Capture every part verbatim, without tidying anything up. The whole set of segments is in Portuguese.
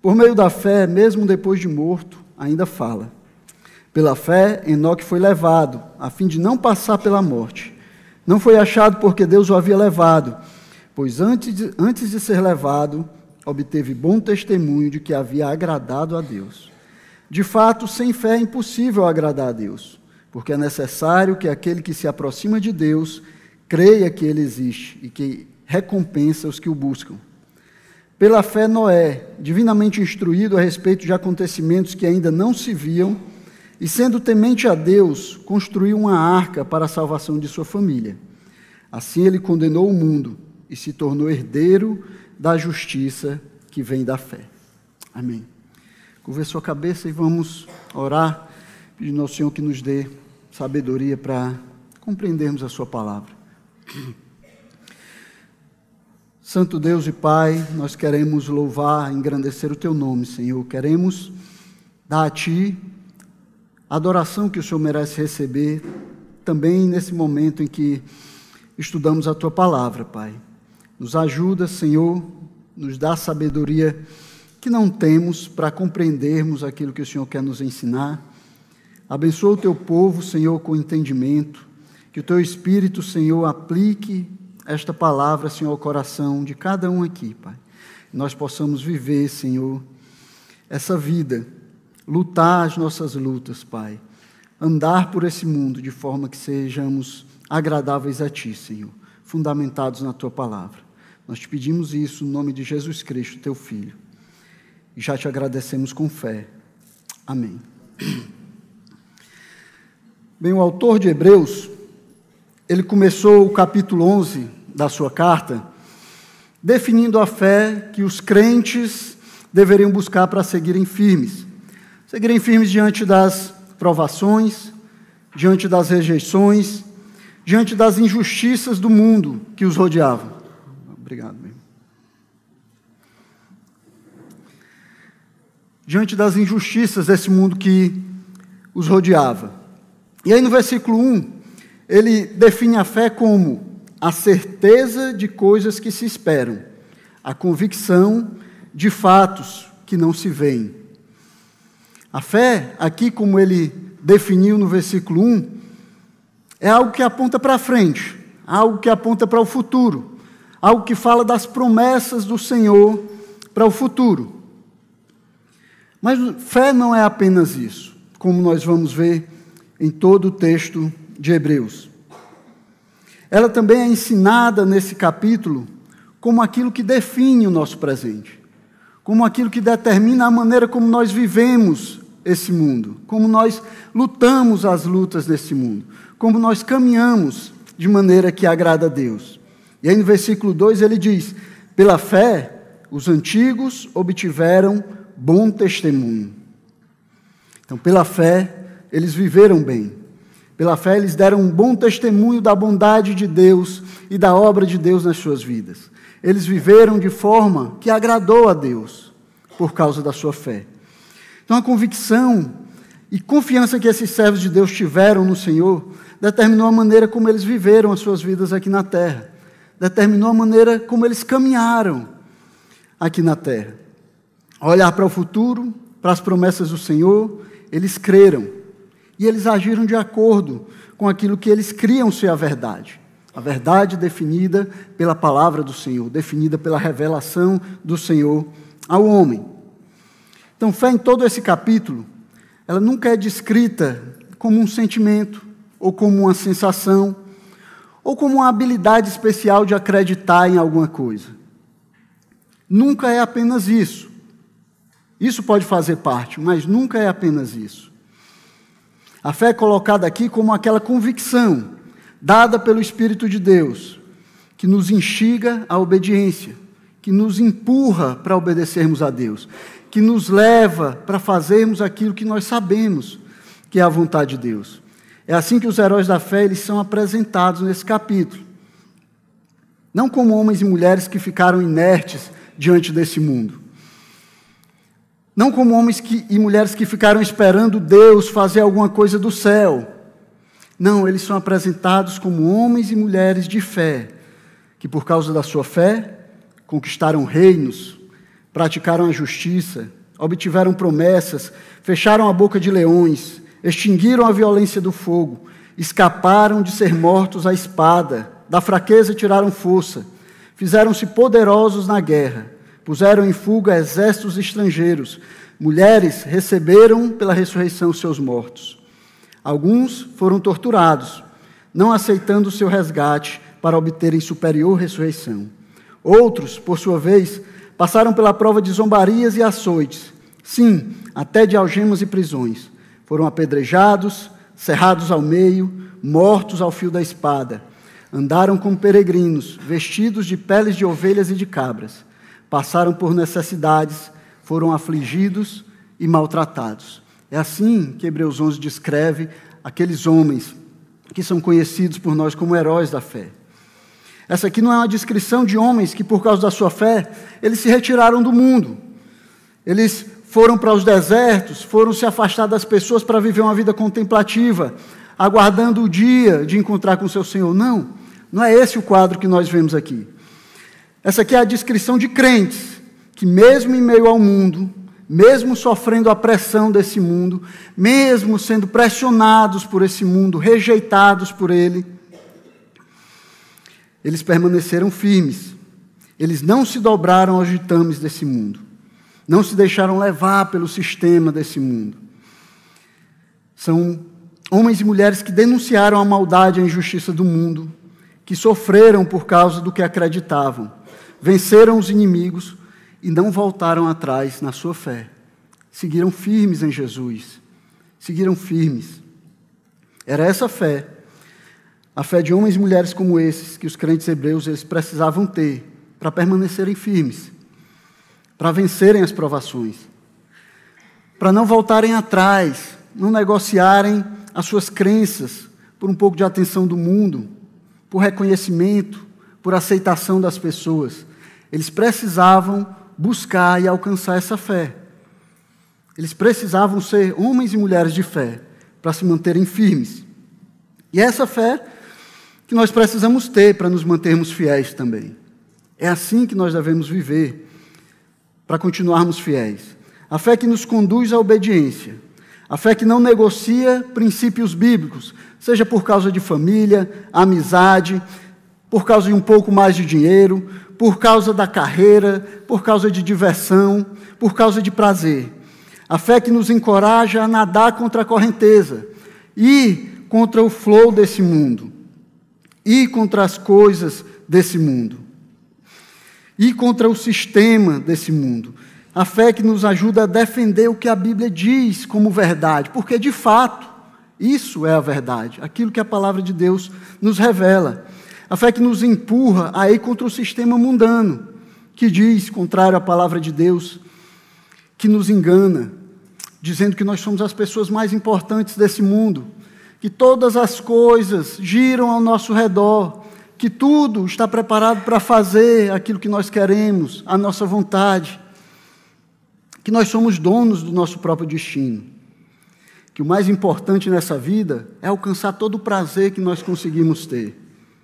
Por meio da fé, mesmo depois de morto, ainda fala. Pela fé, Enoque foi levado, a fim de não passar pela morte. Não foi achado porque Deus o havia levado, pois antes de, antes de ser levado, obteve bom testemunho de que havia agradado a Deus. De fato, sem fé é impossível agradar a Deus, porque é necessário que aquele que se aproxima de Deus creia que Ele existe e que recompensa os que o buscam. Pela fé, Noé, divinamente instruído a respeito de acontecimentos que ainda não se viam, e sendo temente a Deus, construiu uma arca para a salvação de sua família. Assim ele condenou o mundo e se tornou herdeiro da justiça que vem da fé. Amém. Curva sua cabeça e vamos orar, pedindo ao Senhor que nos dê sabedoria para compreendermos a sua palavra. Santo Deus e Pai, nós queremos louvar, engrandecer o Teu nome, Senhor. Queremos dar a Ti a adoração que o Senhor merece receber, também nesse momento em que estudamos a Tua palavra, Pai. Nos ajuda, Senhor, nos dá a sabedoria que não temos para compreendermos aquilo que o Senhor quer nos ensinar. Abençoa o Teu povo, Senhor, com entendimento, que o Teu Espírito, Senhor, aplique esta palavra, Senhor, ao coração de cada um aqui, Pai. Nós possamos viver, Senhor, essa vida, lutar as nossas lutas, Pai. Andar por esse mundo de forma que sejamos agradáveis a Ti, Senhor, fundamentados na Tua palavra. Nós te pedimos isso no nome de Jesus Cristo, Teu Filho. E já te agradecemos com fé. Amém. Bem, o autor de Hebreus, ele começou o capítulo onze da sua carta, definindo a fé que os crentes deveriam buscar para seguirem firmes. Seguirem firmes diante das provações, diante das rejeições, diante das injustiças do mundo que os rodeavam. Obrigado, meu. Diante das injustiças desse mundo que os rodeava. E aí no versículo um, ele define a fé como a certeza de coisas que se esperam, a convicção de fatos que não se veem. A fé, aqui como ele definiu no versículo um, é algo que aponta para frente, algo que aponta para o futuro, algo que fala das promessas do Senhor para o futuro. Mas fé não é apenas isso, como nós vamos ver em todo o texto de Hebreus. Ela também é ensinada nesse capítulo como aquilo que define o nosso presente, como aquilo que determina a maneira como nós vivemos esse mundo, como nós lutamos as lutas desse mundo, como nós caminhamos de maneira que agrada a Deus. E aí no versículo dois ele diz: pela fé, os antigos obtiveram bom testemunho. Então, pela fé, eles viveram bem. Pela fé, eles deram um bom testemunho da bondade de Deus e da obra de Deus nas suas vidas. Eles viveram de forma que agradou a Deus por causa da sua fé. Então, a convicção e confiança que esses servos de Deus tiveram no Senhor determinou a maneira como eles viveram as suas vidas aqui na terra. Determinou a maneira como eles caminharam aqui na terra. Ao olhar para o futuro, para as promessas do Senhor, eles creram. E eles agiram de acordo com aquilo que eles criam ser a verdade. A verdade definida pela palavra do Senhor, definida pela revelação do Senhor ao homem. Então, fé em todo esse capítulo, ela nunca é descrita como um sentimento, ou como uma sensação, ou como uma habilidade especial de acreditar em alguma coisa. Nunca é apenas isso. Isso pode fazer parte, mas nunca é apenas isso. A fé é colocada aqui como aquela convicção dada pelo Espírito de Deus, que nos instiga à obediência, que nos empurra para obedecermos a Deus, que nos leva para fazermos aquilo que nós sabemos que é a vontade de Deus. É assim que os heróis da fé eles são apresentados nesse capítulo. Não como homens e mulheres que ficaram inertes diante desse mundo. Não como homens que, e mulheres que ficaram esperando Deus fazer alguma coisa do céu. Não, eles são apresentados como homens e mulheres de fé, que por causa da sua fé, conquistaram reinos, praticaram a justiça, obtiveram promessas, fecharam a boca de leões, extinguiram a violência do fogo, escaparam de ser mortos à espada, da fraqueza tiraram força, fizeram-se poderosos na guerra, puseram em fuga exércitos estrangeiros, mulheres receberam pela ressurreição seus mortos. Alguns foram torturados, não aceitando o seu resgate para obterem superior ressurreição. Outros, por sua vez, passaram pela prova de zombarias e açoites, sim, até de algemas e prisões. Foram apedrejados, cerrados ao meio, mortos ao fio da espada. Andaram como peregrinos, vestidos de peles de ovelhas e de cabras. Passaram por necessidades, foram afligidos e maltratados. É assim que Hebreus onze descreve aqueles homens que são conhecidos por nós como heróis da fé. Essa aqui não é uma descrição de homens que, por causa da sua fé, eles se retiraram do mundo. Eles foram para os desertos, foram se afastar das pessoas para viver uma vida contemplativa, aguardando o dia de encontrar com o seu Senhor. Não, não é esse o quadro que nós vemos aqui. Essa aqui é a descrição de crentes que, mesmo em meio ao mundo, mesmo sofrendo a pressão desse mundo, mesmo sendo pressionados por esse mundo, rejeitados por ele, eles permaneceram firmes. Eles não se dobraram aos ditames desse mundo. Não se deixaram levar pelo sistema desse mundo. São homens e mulheres que denunciaram a maldade e a injustiça do mundo, que sofreram por causa do que acreditavam, venceram os inimigos e não voltaram atrás na sua fé. Seguiram firmes em Jesus. Seguiram firmes. Era essa fé, a fé de homens e mulheres como esses, que os crentes hebreus eles precisavam ter para permanecerem firmes, para vencerem as provações, para não voltarem atrás, não negociarem as suas crenças por um pouco de atenção do mundo, por reconhecimento, por aceitação das pessoas. Eles precisavam buscar e alcançar essa fé. Eles precisavam ser homens e mulheres de fé para se manterem firmes. E é essa fé que nós precisamos ter para nos mantermos fiéis também. É assim que nós devemos viver para continuarmos fiéis. A fé que nos conduz à obediência. A fé que não negocia princípios bíblicos, seja por causa de família, amizade, por causa de um pouco mais de dinheiro, por causa da carreira, por causa de diversão, por causa de prazer. A fé que nos encoraja a nadar contra a correnteza e contra o flow desse mundo, e contra as coisas desse mundo, e contra o sistema desse mundo. A fé que nos ajuda a defender o que a Bíblia diz como verdade, porque de fato, isso é a verdade, aquilo que a palavra de Deus nos revela. A fé que nos empurra a ir contra o sistema mundano, que diz, contrário à palavra de Deus, que nos engana, dizendo que nós somos as pessoas mais importantes desse mundo, que todas as coisas giram ao nosso redor, que tudo está preparado para fazer aquilo que nós queremos, a nossa vontade, que nós somos donos do nosso próprio destino, que o mais importante nessa vida é alcançar todo o prazer que nós conseguimos ter,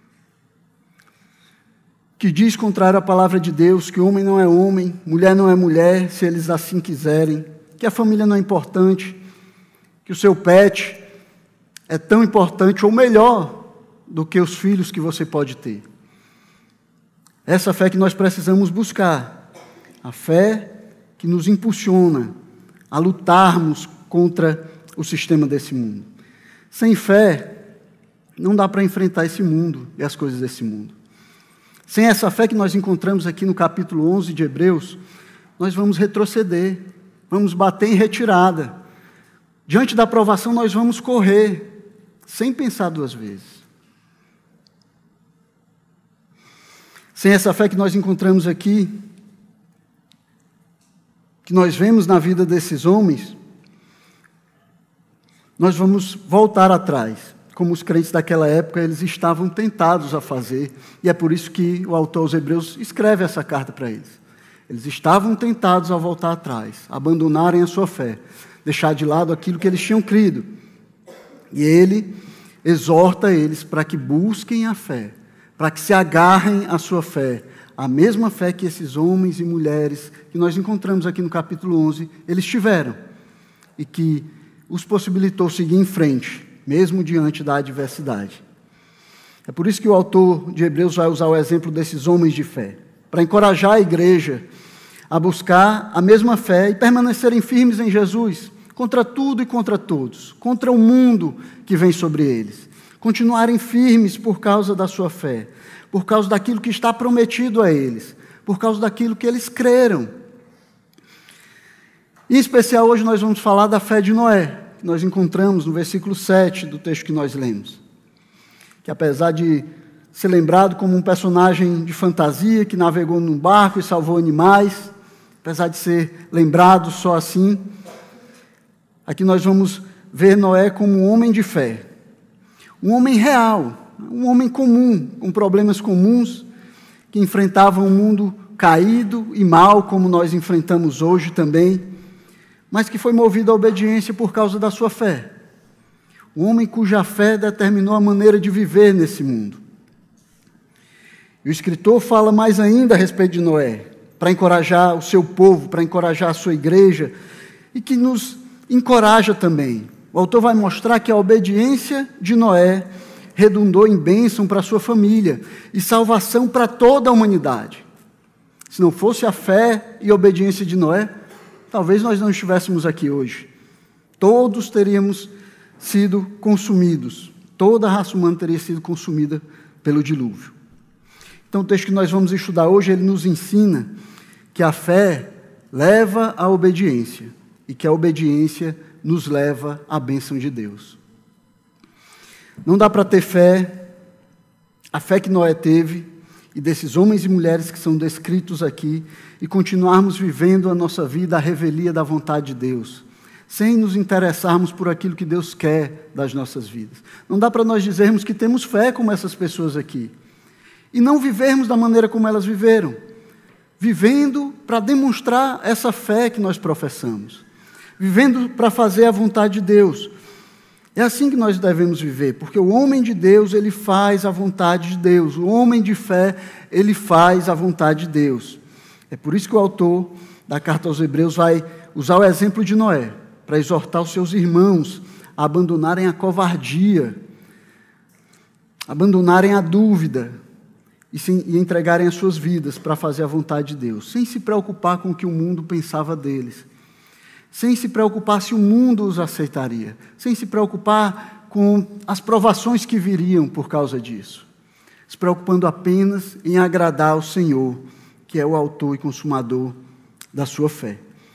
que diz contrário à palavra de Deus, que homem não é homem, mulher não é mulher, se eles assim quiserem, que a família não é importante, que o seu pet é tão importante ou melhor do que os filhos que você pode ter. Essa fé que nós precisamos buscar, a fé que nos impulsiona a lutarmos contra o sistema desse mundo. Sem fé, não dá para enfrentar esse mundo e as coisas desse mundo. Sem essa fé que nós encontramos aqui no capítulo onze de Hebreus, nós vamos retroceder, vamos bater em retirada. Diante da provação, nós vamos correr, sem pensar duas vezes. Sem essa fé que nós encontramos aqui, que nós vemos na vida desses homens, nós vamos voltar atrás. Como os crentes daquela época, eles estavam tentados a fazer, e é por isso que o autor aos Hebreus escreve essa carta para eles. Eles estavam tentados a voltar atrás, a abandonarem a sua fé, deixar de lado aquilo que eles tinham crido. E ele exorta eles para que busquem a fé, para que se agarrem à sua fé, a mesma fé que esses homens e mulheres que nós encontramos aqui no capítulo onze, eles tiveram, e que os possibilitou seguir em frente, mesmo diante da adversidade. É por isso que o autor de Hebreus vai usar o exemplo desses homens de fé, para encorajar a igreja a buscar a mesma fé e permanecerem firmes em Jesus, contra tudo e contra todos, contra o mundo que vem sobre eles. Continuarem firmes por causa da sua fé, por causa daquilo que está prometido a eles, por causa daquilo que eles creram. Em especial, hoje nós vamos falar da fé de Noé, que nós encontramos no versículo sete do texto que nós lemos. Que apesar de ser lembrado como um personagem de fantasia, que navegou num barco e salvou animais, apesar de ser lembrado só assim, aqui nós vamos ver Noé como um homem de fé, um homem real, um homem comum, com problemas comuns, que enfrentava um mundo caído e mau, como nós enfrentamos hoje também, mas que foi movido à obediência por causa da sua fé. Um homem cuja fé determinou a maneira de viver nesse mundo. E o escritor fala mais ainda a respeito de Noé, para encorajar o seu povo, para encorajar a sua igreja, e que nos encoraja também. O autor vai mostrar que a obediência de Noé redundou em bênção para a sua família e salvação para toda a humanidade. Se não fosse a fé e a obediência de Noé, talvez nós não estivéssemos aqui hoje. Todos teríamos sido consumidos, toda a raça humana teria sido consumida pelo dilúvio. Então o texto que nós vamos estudar hoje, ele nos ensina que a fé leva à obediência e que a obediência nos leva à bênção de Deus. Não dá para ter fé, a fé que Noé teve, e desses homens e mulheres que são descritos aqui, e continuarmos vivendo a nossa vida à revelia da vontade de Deus, sem nos interessarmos por aquilo que Deus quer das nossas vidas. Não dá para nós dizermos que temos fé como essas pessoas aqui, e não vivermos da maneira como elas viveram, vivendo para demonstrar essa fé que nós professamos, vivendo para fazer a vontade de Deus. É assim que nós devemos viver, porque o homem de Deus, ele faz a vontade de Deus, o homem de fé, ele faz a vontade de Deus. É por isso que o autor da carta aos Hebreus vai usar o exemplo de Noé, para exortar os seus irmãos a abandonarem a covardia, abandonarem a dúvida, e, sim, e entregarem as suas vidas para fazer a vontade de Deus, sem se preocupar com o que o mundo pensava deles, sem se preocupar se o mundo os aceitaria, sem se preocupar com as provações que viriam por causa disso, se preocupando apenas em agradar ao Senhor, que é o autor e consumador da sua fé.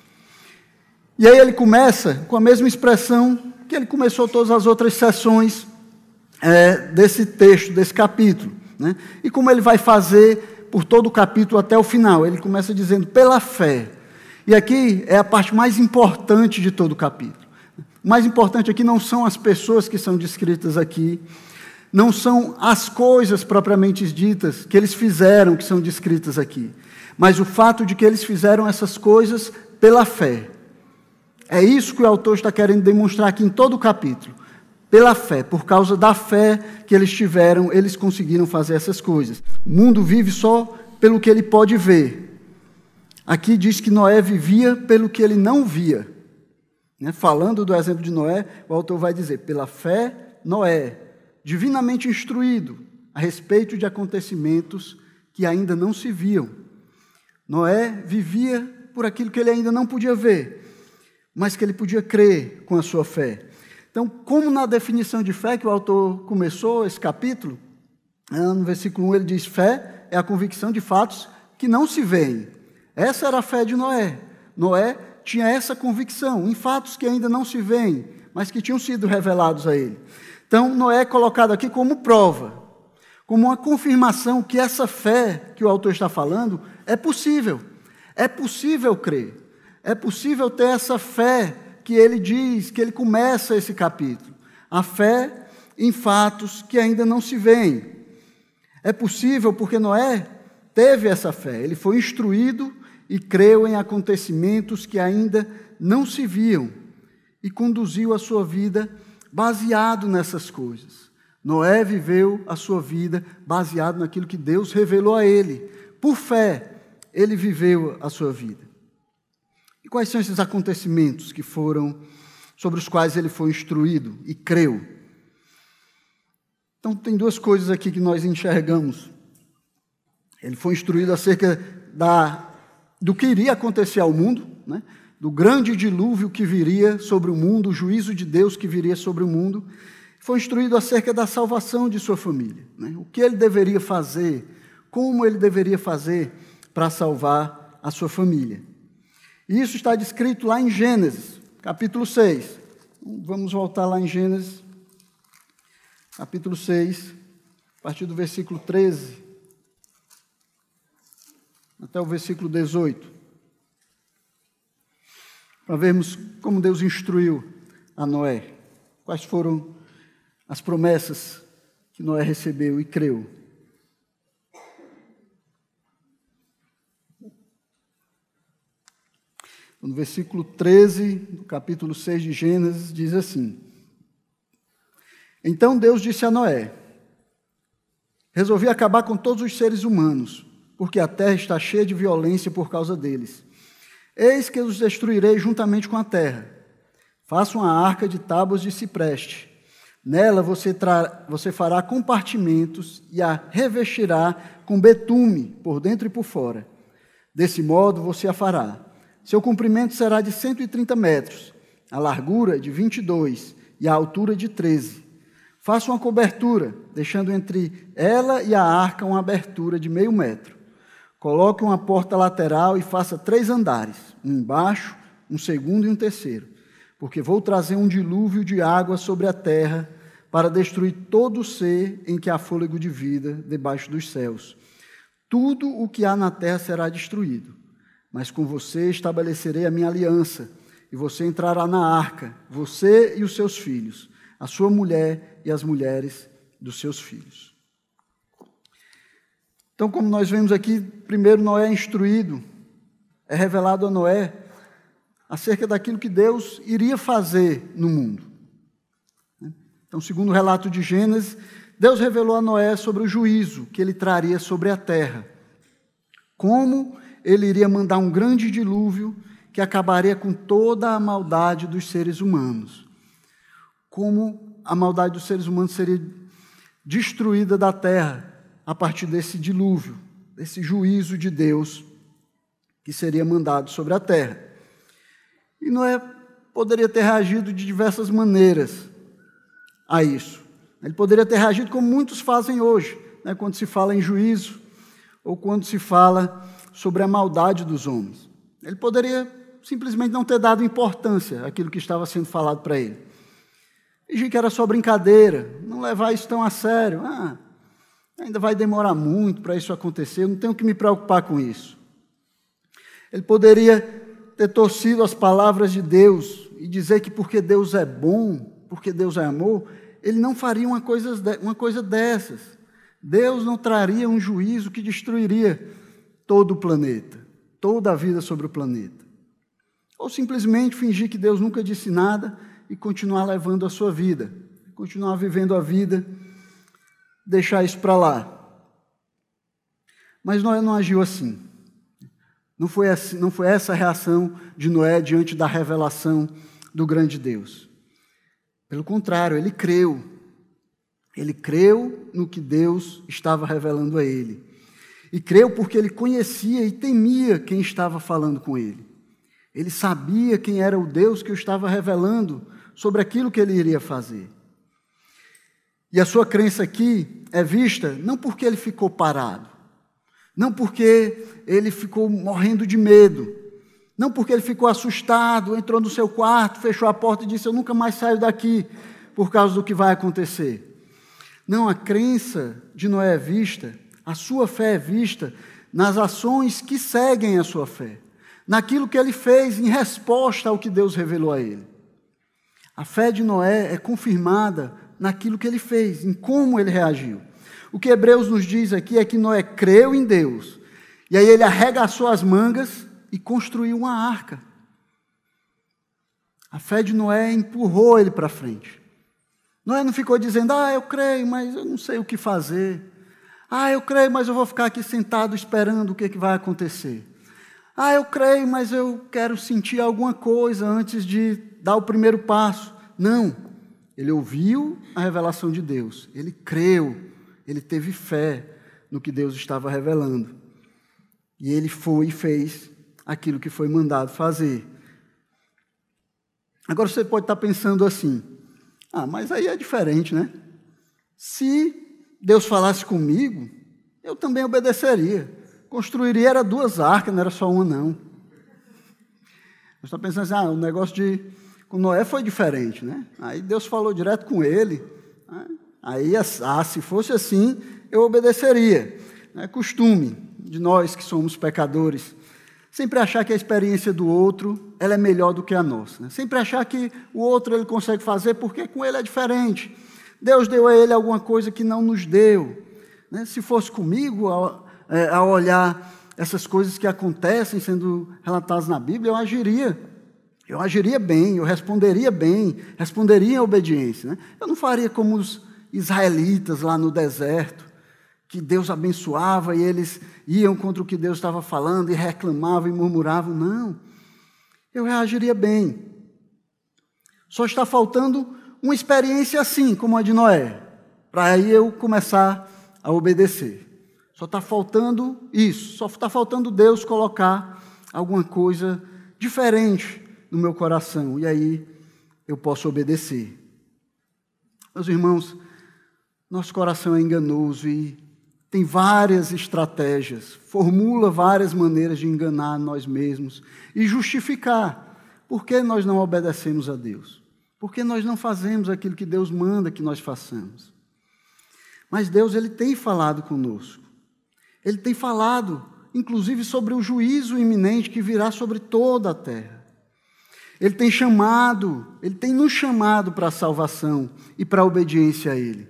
E aí ele começa com a mesma expressão que ele começou todas as outras sessões é, desse texto, desse capítulo, né? E como ele vai fazer por todo o capítulo até o final, ele começa dizendo, pela fé. E aqui é a parte mais importante de todo o capítulo. O mais importante aqui não são as pessoas que são descritas aqui, não são as coisas propriamente ditas que eles fizeram que são descritas aqui, mas o fato de que eles fizeram essas coisas pela fé. É isso que o autor está querendo demonstrar aqui em todo o capítulo. Pela fé, por causa da fé que eles tiveram, eles conseguiram fazer essas coisas. O mundo vive só pelo que ele pode ver. Aqui diz que Noé vivia pelo que ele não via. Né? Falando do exemplo de Noé, o autor vai dizer, pela fé, Noé, divinamente instruído a respeito de acontecimentos que ainda não se viam. Noé vivia por aquilo que ele ainda não podia ver, mas que ele podia crer com a sua fé. Então, como na definição de fé que o autor começou esse capítulo, no versículo um ele diz, fé é a convicção de fatos que não se veem. Essa era a fé de Noé. Noé tinha essa convicção em fatos que ainda não se veem, mas que tinham sido revelados a ele. Então, Noé é colocado aqui como prova, como uma confirmação que essa fé que o autor está falando é possível. É possível crer. É possível ter essa fé que ele diz, que ele começa esse capítulo. A fé em fatos que ainda não se veem. É possível porque Noé teve essa fé. Ele foi instruído e creu em acontecimentos que ainda não se viam e conduziu a sua vida baseado nessas coisas. Noé viveu a sua vida baseado naquilo que Deus revelou a ele, Por fé, ele viveu a sua vida. E quais são esses acontecimentos que foram, sobre os quais ele foi instruído e creu? Então, tem duas coisas aqui que nós enxergamos. Ele foi instruído acerca da, do que iria acontecer ao mundo, né? Do grande dilúvio que viria sobre o mundo, o juízo de Deus que viria sobre o mundo. Foi instruído acerca da salvação de sua família, né? O que ele deveria fazer, como ele deveria fazer para salvar a sua família. E isso está descrito lá em Gênesis, capítulo seis. Vamos voltar lá em Gênesis, capítulo seis, a partir do versículo treze até o versículo dezoito, para vermos como Deus instruiu a Noé, quais foram as promessas que Noé recebeu e creu. No versículo treze, do capítulo seis de Gênesis, diz assim: Então Deus disse a Noé: Resolvi acabar com todos os seres humanos, porque a terra está cheia de violência por causa deles. Eis que os destruirei juntamente com a terra. Faça uma arca de tábuas de cipreste. Nela você, tra... você fará compartimentos e a revestirá com betume por dentro e por fora. Desse modo você a fará. Seu comprimento será de cento e trinta metros, a largura de vinte e dois e a altura de treze. Faça uma cobertura, deixando entre ela e a arca uma abertura de meio metro. Coloque uma porta lateral e faça três andares, um embaixo, um segundo e um terceiro, porque vou trazer um dilúvio de água sobre a terra para destruir todo ser em que há fôlego de vida debaixo dos céus. Tudo o que há na terra será destruído, mas com você estabelecerei a minha aliança, e você entrará na arca, você e os seus filhos, a sua mulher e as mulheres dos seus filhos. Então, como nós vemos aqui, primeiro Noé é instruído, é revelado a Noé acerca daquilo que Deus iria fazer no mundo. Então, segundo o relato de Gênesis, Deus revelou a Noé sobre o juízo que ele traria sobre a terra. Como ele iria mandar um grande dilúvio que acabaria com toda a maldade dos seres humanos. Como a maldade dos seres humanos seria destruída da terra a partir desse dilúvio, desse juízo de Deus que seria mandado sobre a terra. E Noé poderia ter reagido de diversas maneiras a isso. Ele poderia ter reagido como muitos fazem hoje, né, quando se fala em juízo ou quando se fala sobre a maldade dos homens. Ele poderia simplesmente não ter dado importância àquilo que estava sendo falado para ele. Fingir que era só brincadeira, não levar isso tão a sério. Ah, ainda vai demorar muito para isso acontecer, eu não tenho que me preocupar com isso. Ele poderia ter torcido as palavras de Deus e dizer que porque Deus é bom, porque Deus é amor, ele não faria uma coisa, uma coisa dessas. Deus não traria um juízo que destruiria todo o planeta, toda a vida sobre o planeta. Ou simplesmente fingir que Deus nunca disse nada e continuar levando a sua vida, continuar vivendo a vida, deixar isso para lá. Mas Noé não agiu assim. Não foi, assim. não foi essa a reação de Noé diante da revelação do grande Deus. Pelo contrário, ele creu. Ele creu no que Deus estava revelando a ele. E creu porque ele conhecia e temia quem estava falando com ele. Ele sabia quem era o Deus que o estava revelando sobre aquilo que ele iria fazer. E a sua crença aqui é vista não porque ele ficou parado, não porque ele ficou morrendo de medo, não porque ele ficou assustado, entrou no seu quarto, fechou a porta e disse: eu nunca mais saio daqui por causa do que vai acontecer. Não, a crença de Noé é vista, a sua fé é vista nas ações que seguem a sua fé, naquilo que ele fez em resposta ao que Deus revelou a ele. A fé de Noé é confirmada naquilo que ele fez, em como ele reagiu. O que Hebreus nos diz aqui é que Noé creu em Deus, e aí ele arregaçou as mangas e construiu uma arca. A fé de Noé empurrou ele para frente. Noé não ficou dizendo: ah, eu creio, mas eu não sei o que fazer. Ah, eu creio, mas eu vou ficar aqui sentado esperando o que, que vai acontecer. Ah, eu creio, mas eu quero sentir alguma coisa antes de dar o primeiro passo. Não. Ele ouviu a revelação de Deus. Ele creu. Ele teve fé no que Deus estava revelando. E ele foi e fez aquilo que foi mandado fazer. Agora você pode estar pensando assim, ah, mas aí é diferente, né? Se Deus falasse comigo, eu também obedeceria. Construiria era duas arcas, não era só uma, não. Você está pensando assim, ah, o negócio de... com Noé foi diferente, né? Aí Deus falou direto com ele. Aí, ah, se fosse assim, eu obedeceria. É costume de nós que somos pecadores sempre achar que a experiência do outro ela é melhor do que a nossa. Né? Sempre achar que o outro ele consegue fazer porque com ele é diferente. Deus deu a ele alguma coisa que não nos deu. Né? Se fosse comigo, ao, é, ao olhar essas coisas que acontecem sendo relatadas na Bíblia, eu agiria. Eu agiria bem, eu responderia bem, responderia em obediência. Né? Eu não faria como os israelitas lá no deserto, que Deus abençoava e eles iam contra o que Deus estava falando e reclamavam e murmuravam. Não, eu reagiria bem. Só está faltando uma experiência assim, como a de Noé, para aí eu começar a obedecer. Só está faltando isso, só está faltando Deus colocar alguma coisa diferente no meu coração, e aí eu posso obedecer. Meus irmãos, nosso coração é enganoso e tem várias estratégias, formula várias maneiras de enganar nós mesmos e justificar por que nós não obedecemos a Deus, por que nós não fazemos aquilo que Deus manda que nós façamos. Mas Deus ele tem falado conosco, Ele tem falado, inclusive, sobre o juízo iminente que virá sobre toda a terra. Ele tem chamado, Ele tem nos chamado para a salvação e para a obediência a Ele.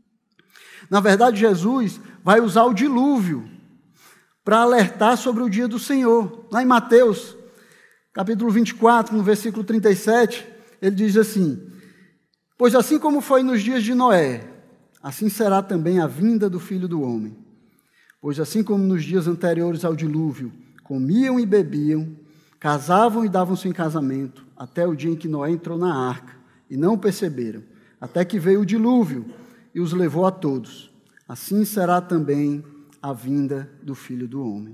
Na verdade, Jesus vai usar o dilúvio para alertar sobre o dia do Senhor. Lá em Mateus, capítulo vinte e quatro, no versículo trinta e sete, ele diz assim: pois assim como foi nos dias de Noé, assim será também a vinda do Filho do Homem. Pois assim como nos dias anteriores ao dilúvio, comiam e bebiam, casavam e davam-se em casamento, até o dia em que Noé entrou na arca, e não o perceberam, até que veio o dilúvio e os levou a todos. Assim será também a vinda do Filho do Homem.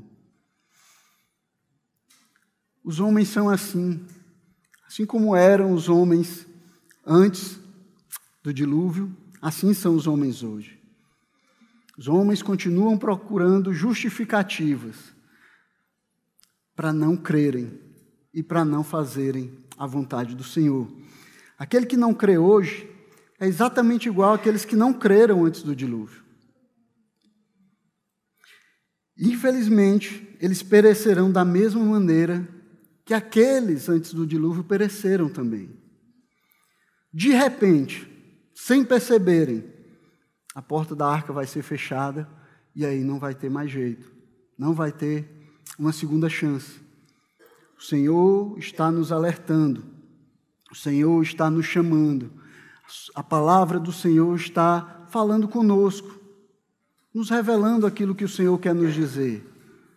Os homens são assim, assim como eram os homens antes do dilúvio, assim são os homens hoje. Os homens continuam procurando justificativas para não crerem e para não fazerem a vontade do Senhor. Aquele que não crê hoje é exatamente igual àqueles que não creram antes do dilúvio. Infelizmente, eles perecerão da mesma maneira que aqueles antes do dilúvio pereceram também. De repente, sem perceberem, a porta da arca vai ser fechada e aí não vai ter mais jeito, não vai ter uma segunda chance. O Senhor está nos alertando, o Senhor está nos chamando, a palavra do Senhor está falando conosco, nos revelando aquilo que o Senhor quer nos dizer.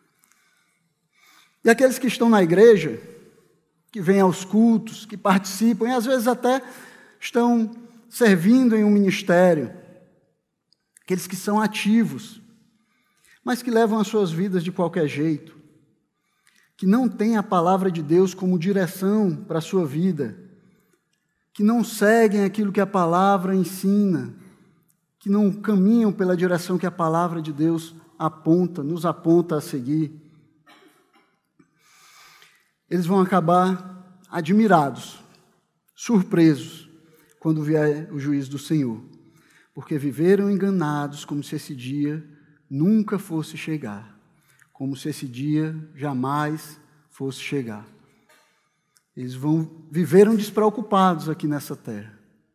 E aqueles que estão na igreja, que vêm aos cultos, que participam, e às vezes até estão servindo em um ministério, aqueles que são ativos, mas que levam as suas vidas de qualquer jeito, que não têm a palavra de Deus como direção para a sua vida, que não seguem aquilo que a palavra ensina, que não caminham pela direção que a palavra de Deus aponta, nos aponta a seguir. Eles vão acabar admirados, surpresos, quando vier o juízo do Senhor, porque viveram enganados como se esse dia nunca fosse chegar, como se esse dia jamais fosse chegar. Eles vão, viveram despreocupados aqui nessa terra.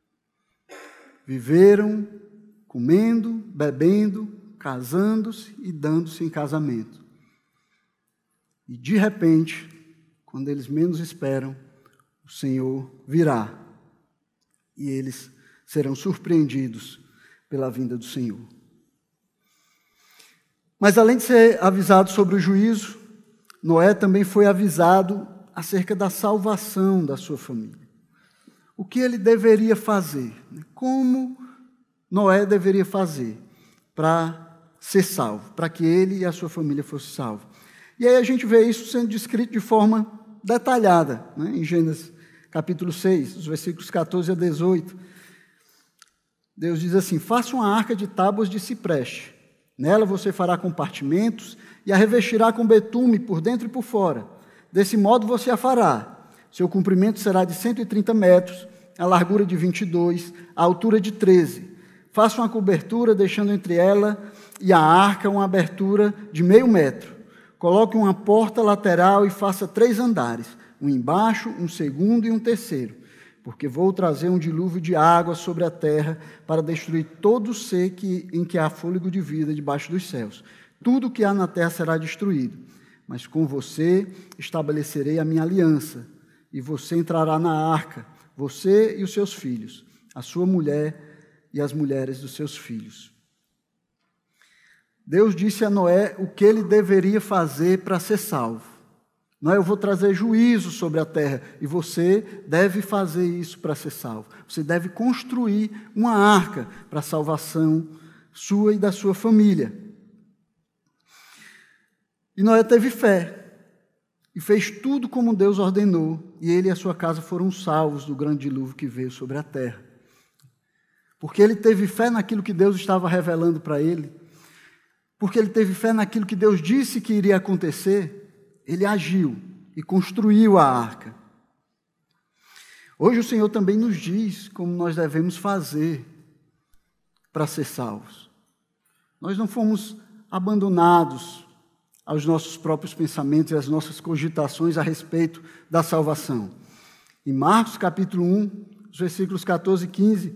Viveram comendo, bebendo, casando-se e dando-se em casamento. E de repente, quando eles menos esperam, o Senhor virá e eles serão surpreendidos pela vinda do Senhor. Mas além de ser avisado sobre o juízo, Noé também foi avisado acerca da salvação da sua família. O que ele deveria fazer? Como Noé deveria fazer para ser salvo, para que ele e a sua família fossem salvos? E aí a gente vê isso sendo descrito de forma detalhada, né? Em Gênesis capítulo seis, os versículos catorze a dezoito. Deus diz assim: faça uma arca de tábuas de cipreste. Nela você fará compartimentos e a revestirá com betume por dentro e por fora. Desse modo você a fará. Seu comprimento será de cento e trinta metros, a largura de vinte e dois, a altura de treze. Faça uma cobertura, deixando entre ela e a arca uma abertura de meio metro. Coloque uma porta lateral e faça três andares, um embaixo, um segundo e um terceiro, porque vou trazer um dilúvio de água sobre a terra para destruir todo ser que, em que há fôlego de vida debaixo dos céus. Tudo que há na terra será destruído, mas com você estabelecerei a minha aliança, e você entrará na arca, você e os seus filhos, a sua mulher e as mulheres dos seus filhos. Deus disse a Noé o que ele deveria fazer para ser salvo. Noé, eu vou trazer juízo sobre a terra, e você deve fazer isso para ser salvo. Você deve construir uma arca para a salvação sua e da sua família. E Noé teve fé, e fez tudo como Deus ordenou, e ele e a sua casa foram salvos do grande dilúvio que veio sobre a terra. Porque ele teve fé naquilo que Deus estava revelando para ele, porque ele teve fé naquilo que Deus disse que iria acontecer, ele agiu e construiu a arca. Hoje o Senhor também nos diz como nós devemos fazer para ser salvos. Nós não fomos abandonados aos nossos próprios pensamentos e às nossas cogitações a respeito da salvação. Em Marcos capítulo um, os versículos catorze e quinze,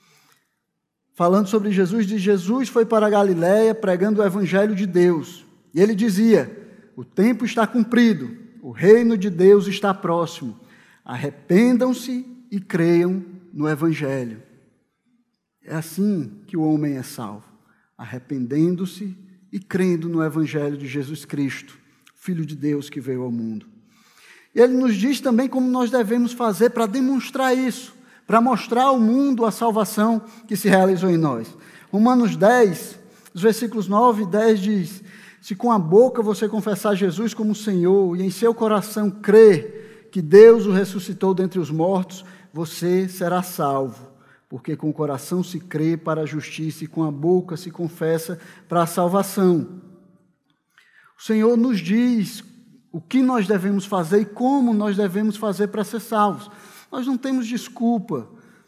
falando sobre Jesus, diz: Jesus foi para a Galiléia pregando o evangelho de Deus. E ele dizia: o tempo está cumprido, o reino de Deus está próximo. Arrependam-se e creiam no evangelho. É assim que o homem é salvo, arrependendo-se e crendo no evangelho de Jesus Cristo, Filho de Deus que veio ao mundo. E ele nos diz também como nós devemos fazer para demonstrar isso, para mostrar ao mundo a salvação que se realizou em nós. Romanos dez, os versículos nove e dez diz: se com a boca você confessar Jesus como Senhor e em seu coração crer que Deus o ressuscitou dentre os mortos, você será salvo. Porque com o coração se crê para a justiça e com a boca se confessa para a salvação. O Senhor nos diz o que nós devemos fazer e como nós devemos fazer para ser salvos. Nós não temos desculpa,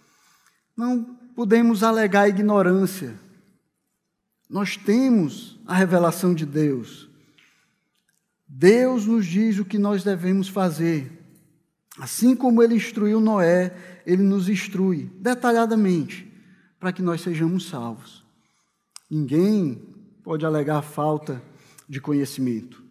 não podemos alegar ignorância. Nós temos a revelação de Deus. Deus nos diz o que nós devemos fazer. Assim como Ele instruiu Noé, Ele nos instrui detalhadamente para que nós sejamos salvos. Ninguém pode alegar falta de conhecimento.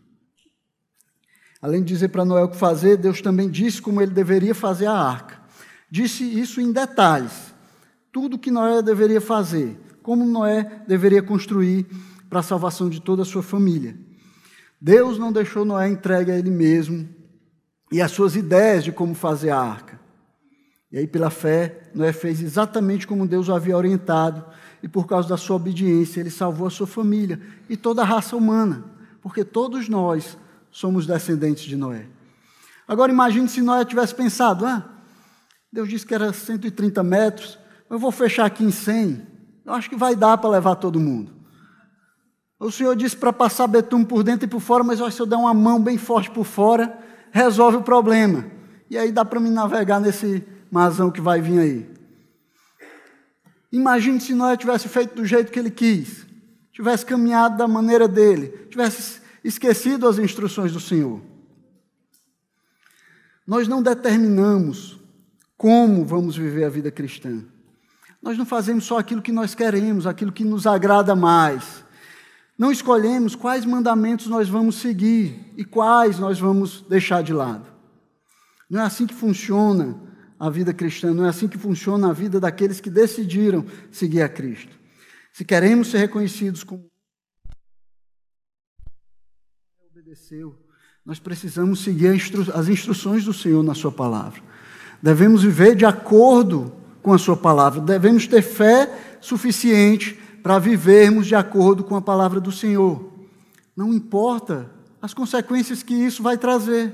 Além de dizer para Noé o que fazer, Deus também disse como ele deveria fazer a arca. Disse isso em detalhes. Tudo o que Noé deveria fazer, como Noé deveria construir para a salvação de toda a sua família. Deus não deixou Noé entregue a ele mesmo e as suas ideias de como fazer a arca. E aí, pela fé, Noé fez exatamente como Deus o havia orientado, e por causa da sua obediência, ele salvou a sua família e toda a raça humana, porque todos nós somos descendentes de Noé. Agora imagine se Noé tivesse pensado: ah, Deus disse que era cento e trinta metros, eu vou fechar aqui em cem, eu acho que vai dar para levar todo mundo. O Senhor disse para passar betume por dentro e por fora, mas se eu der uma mão bem forte por fora, resolve o problema. E aí dá para me navegar nesse marzão que vai vir aí. Imagine se Noé tivesse feito do jeito que ele quis, tivesse caminhado da maneira dele, tivesse esquecido as instruções do Senhor. Nós não determinamos como vamos viver a vida cristã. Nós não fazemos só aquilo que nós queremos, aquilo que nos agrada mais. Não escolhemos quais mandamentos nós vamos seguir e quais nós vamos deixar de lado. Não é assim que funciona a vida cristã, não é assim que funciona a vida daqueles que decidiram seguir a Cristo. Se queremos ser reconhecidos como obedeceu. Nós precisamos seguir as instruções do Senhor na sua palavra. Devemos viver de acordo com a sua palavra. Devemos ter fé suficiente para vivermos de acordo com a palavra do Senhor. Não importa as consequências que isso vai trazer.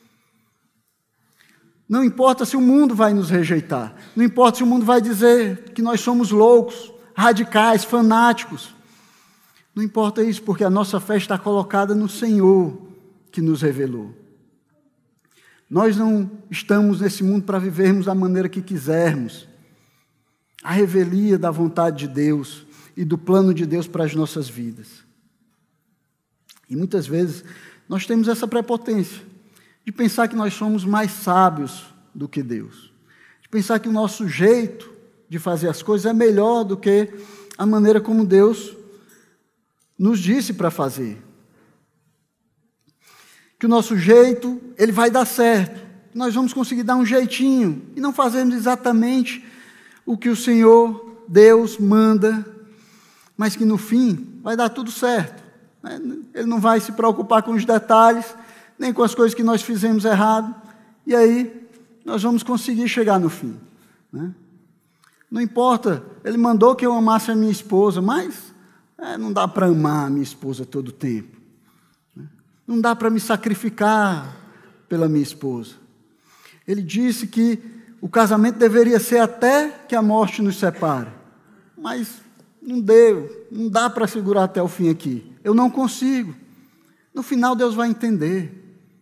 Não importa se o mundo vai nos rejeitar. Não importa se o mundo vai dizer que nós somos loucos, radicais, fanáticos. Não importa isso, porque a nossa fé está colocada no Senhor que nos revelou. Nós não estamos nesse mundo para vivermos da maneira que quisermos. A revelia da vontade de Deus e do plano de Deus para as nossas vidas. E muitas vezes nós temos essa prepotência de pensar que nós somos mais sábios do que Deus. De pensar que o nosso jeito de fazer as coisas é melhor do que a maneira como Deus nos disse para fazer. Que o nosso jeito, ele vai dar certo. Nós vamos conseguir dar um jeitinho e não fazermos exatamente o que o Senhor, Deus, manda, mas que no fim vai dar tudo certo. Ele não vai se preocupar com os detalhes, nem com as coisas que nós fizemos errado, e aí nós vamos conseguir chegar no fim. Né? Não importa, ele mandou que eu amasse a minha esposa, mas é, não dá para amar a minha esposa todo o tempo. Não dá para me sacrificar pela minha esposa. Ele disse que o casamento deveria ser até que a morte nos separe. Mas não deu, não dá para segurar até o fim aqui. Eu não consigo. No final Deus vai entender.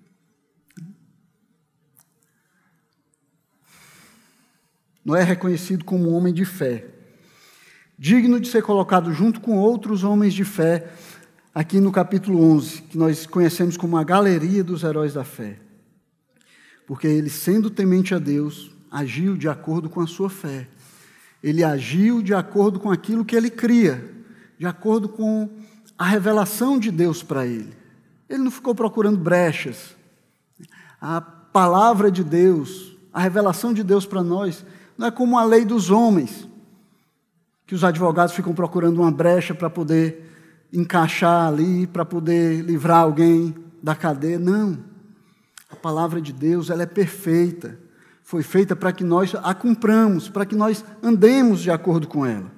Noé é reconhecido como um homem de fé, digno de ser colocado junto com outros homens de fé, aqui no capítulo onze, que nós conhecemos como a galeria dos heróis da fé. Porque ele, sendo temente a Deus, agiu de acordo com a sua fé. Ele agiu de acordo com aquilo que ele cria, de acordo com a revelação de Deus para ele. Ele não ficou procurando brechas. A palavra de Deus, a revelação de Deus para nós, não é como a lei dos homens, que os advogados ficam procurando uma brecha para poder encaixar ali, para poder livrar alguém da cadeia. Não. A palavra de Deus, ela é perfeita. Foi feita para que nós a cumpramos, para que nós andemos de acordo com ela.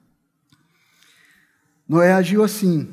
Noé agiu assim.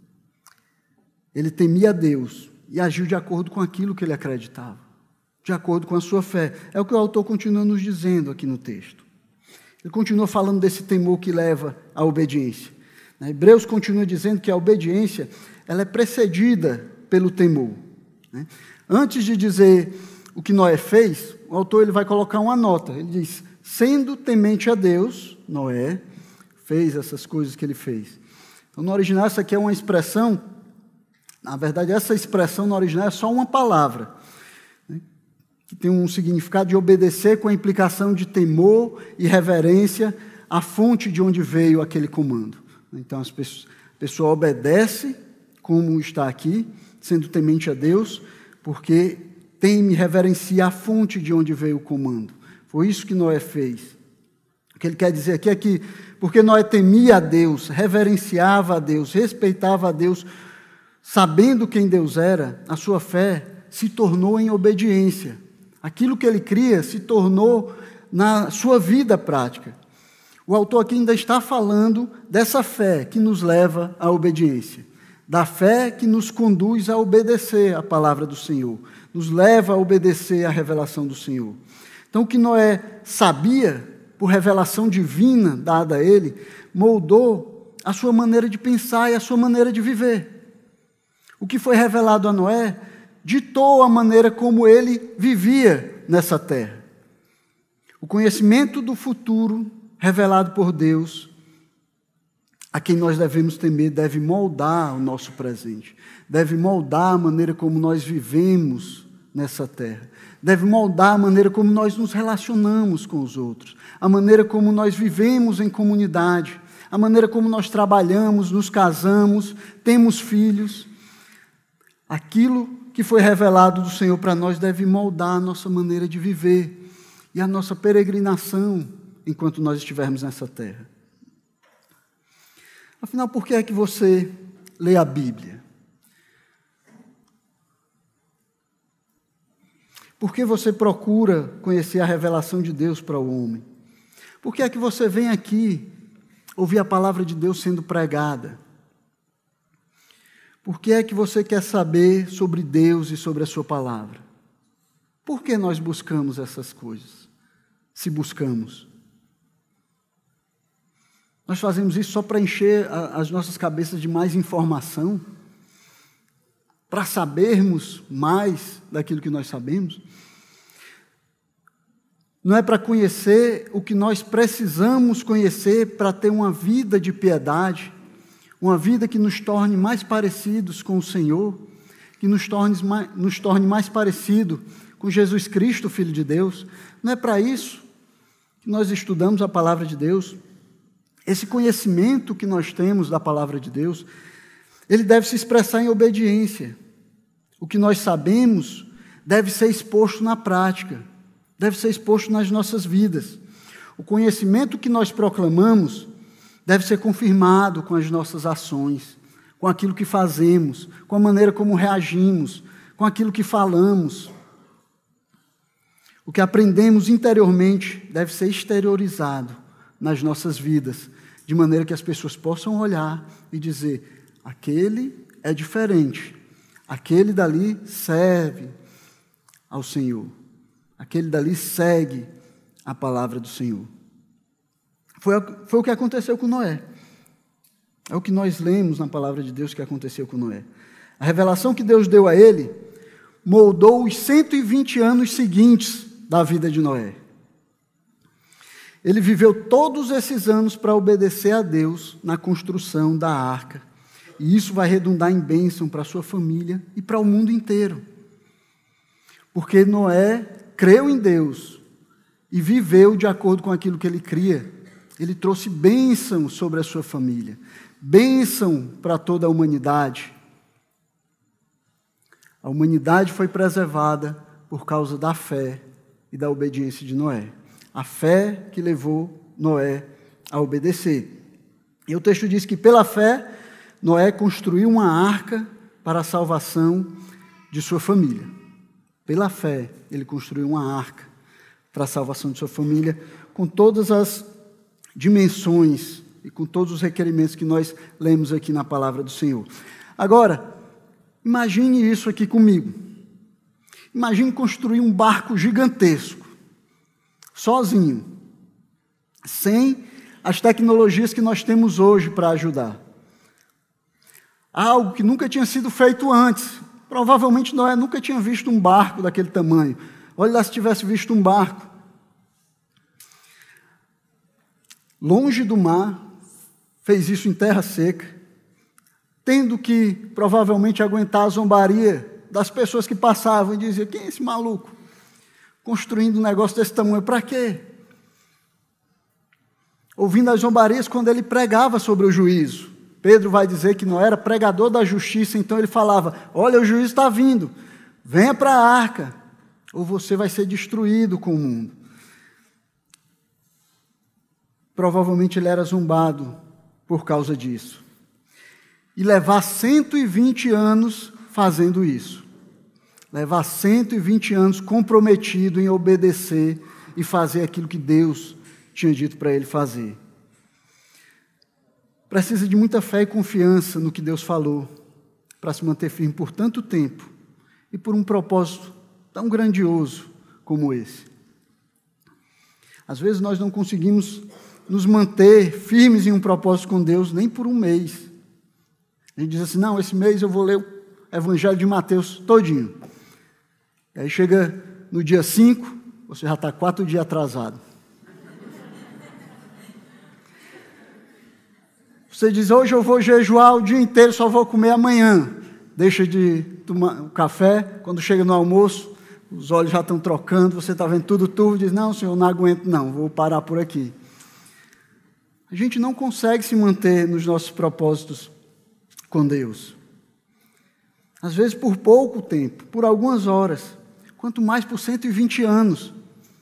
Ele temia a Deus e agiu de acordo com aquilo que ele acreditava, de acordo com a sua fé. É o que o autor continua nos dizendo aqui no texto. Ele continua falando desse temor que leva à obediência. Hebreus continua dizendo que a obediência ela é precedida pelo temor. Né? Antes de dizer o que Noé fez, o autor ele vai colocar uma nota. Ele diz, sendo temente a Deus, Noé fez essas coisas que ele fez. Então, no original, essa aqui é uma expressão, na verdade, essa expressão no original é só uma palavra, né? Que tem um significado de obedecer com a implicação de temor e reverência à fonte de onde veio aquele comando. Então, as pessoas, a pessoa obedece, como está aqui, sendo temente a Deus, porque teme, reverencia a fonte de onde veio o comando. Foi isso que Noé fez. O que ele quer dizer aqui é que, porque Noé temia a Deus, reverenciava a Deus, respeitava a Deus, sabendo quem Deus era, a sua fé se tornou em obediência. Aquilo que ele cria se tornou na sua vida prática. O autor aqui ainda está falando dessa fé que nos leva à obediência, da fé que nos conduz a obedecer a palavra do Senhor, nos leva a obedecer a revelação do Senhor. Então, o que Noé sabia, por revelação divina dada a ele, moldou a sua maneira de pensar e a sua maneira de viver. O que foi revelado a Noé ditou a maneira como ele vivia nessa terra. O conhecimento do futuro revelado por Deus, a quem nós devemos temer, deve moldar o nosso presente, deve moldar a maneira como nós vivemos nessa terra, deve moldar a maneira como nós nos relacionamos com os outros, a maneira como nós vivemos em comunidade, a maneira como nós trabalhamos, nos casamos, temos filhos. Aquilo que foi revelado do Senhor para nós deve moldar a nossa maneira de viver e a nossa peregrinação enquanto nós estivermos nessa terra. Afinal, por que é que você lê a Bíblia? Por que você procura conhecer a revelação de Deus para o homem? Por que é que você vem aqui ouvir a palavra de Deus sendo pregada? Por que é que você quer saber sobre Deus e sobre a sua palavra? Por que nós buscamos essas coisas? Se buscamos. Nós fazemos isso só para encher a, as nossas cabeças de mais informação? Para sabermos mais daquilo que nós sabemos? Não é para conhecer o que nós precisamos conhecer para ter uma vida de piedade, uma vida que nos torne mais parecidos com o Senhor, que nos torne mais, nos torne mais parecido com Jesus Cristo, Filho de Deus. Não é para isso que nós estudamos a palavra de Deus. Esse conhecimento que nós temos da palavra de Deus, ele deve se expressar em obediência. O que nós sabemos deve ser exposto na prática, deve ser exposto nas nossas vidas. O conhecimento que nós proclamamos deve ser confirmado com as nossas ações, com aquilo que fazemos, com a maneira como reagimos, com aquilo que falamos. O que aprendemos interiormente deve ser exteriorizado nas nossas vidas, de maneira que as pessoas possam olhar e dizer: aquele é diferente, aquele dali serve ao Senhor, aquele dali segue a palavra do Senhor. Foi, foi o que aconteceu com Noé. É o que nós lemos na palavra de Deus que aconteceu com Noé. A revelação que Deus deu a ele moldou os cento e vinte anos seguintes da vida de Noé. Ele viveu todos esses anos para obedecer a Deus na construção da arca. E isso vai redundar em bênção para a sua família e para o mundo inteiro. Porque Noé creu em Deus e viveu de acordo com aquilo que ele cria. Ele trouxe bênção sobre a sua família, bênção para toda a humanidade. A humanidade foi preservada por causa da fé e da obediência de Noé. A fé que levou Noé a obedecer. E o texto diz que pela fé, Noé construiu uma arca para a salvação de sua família. Pela fé, ele construiu uma arca para a salvação de sua família, com todas as dimensões e com todos os requerimentos que nós lemos aqui na palavra do Senhor. Agora, imagine isso aqui comigo. Imagine construir um barco gigantesco, sozinho, sem as tecnologias que nós temos hoje para ajudar. Algo que nunca tinha sido feito antes. Provavelmente Noé nunca tinha visto um barco daquele tamanho. Olha lá se tivesse visto um barco. Longe do mar, fez isso em terra seca, tendo que provavelmente aguentar a zombaria das pessoas que passavam e diziam: quem é esse maluco? Construindo um negócio desse tamanho, para quê? Ouvindo as zombarias quando ele pregava sobre o juízo. Pedro vai dizer que Noé era pregador da justiça, então ele falava: olha, o juízo está vindo, venha para a arca, ou você vai ser destruído com o mundo. Provavelmente ele era zombado por causa disso. E levar cento e vinte anos fazendo isso. Levar cento e vinte anos comprometido em obedecer e fazer aquilo que Deus tinha dito para ele fazer. Precisa de muita fé e confiança no que Deus falou para se manter firme por tanto tempo e por um propósito tão grandioso como esse. Às vezes nós não conseguimos nos manter firmes em um propósito com Deus nem por um mês. A gente diz assim: não, esse mês eu vou ler o Evangelho de Mateus todinho. E aí chega no dia cinco, você já está quatro dias atrasado. Você diz: hoje eu vou jejuar o dia inteiro, só vou comer amanhã. Deixa de tomar o café, quando chega no almoço, os olhos já estão trocando, você está vendo tudo turvo, diz: não, senhor, não aguento não, vou parar por aqui. A gente não consegue se manter nos nossos propósitos com Deus. Às vezes por pouco tempo, por algumas horas, quanto mais por cento e vinte anos.